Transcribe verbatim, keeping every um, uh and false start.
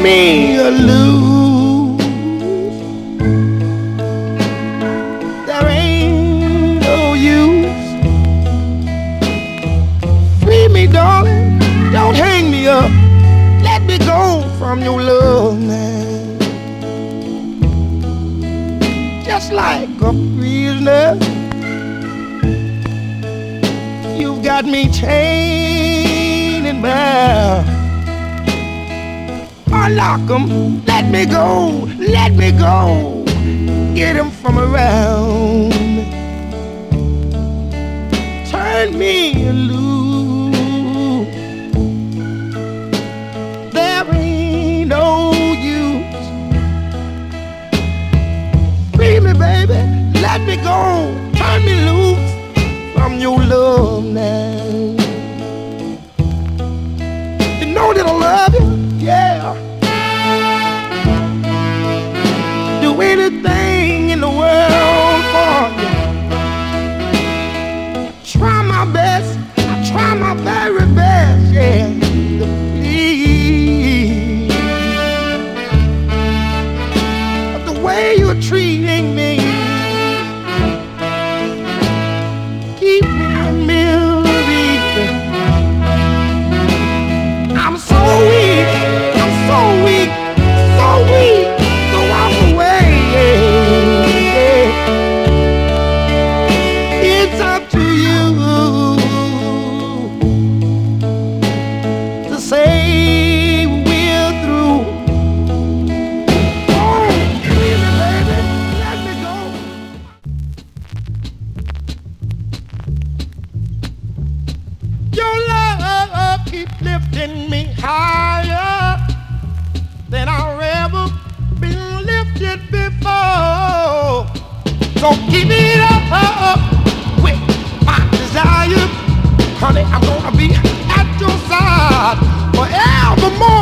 me loose. There ain't no use. Free me, darling. Don't hang me up. Let me go from your love now. Just like a prisoner, you've got me chained and bound. Unlock 'em, let me go, let me go, get 'em from around. Turn me loose. There ain't no use. Free me, baby, let me go, turn me loose from your love now. You know that I love you, yeah. Do anything in the world for you. Try my best, I try my very best, yeah. Please, but the way you're treating me, keep me in misery. I'm so weak, I'm so weak, so weak. So walk away. It's up to you to say we're through. Oh, baby, baby, let me go. Your love keeps lifting me higher than I've ever been lifted before. So keep it up with my desire. Honey, I'm gonna be at your side forevermore.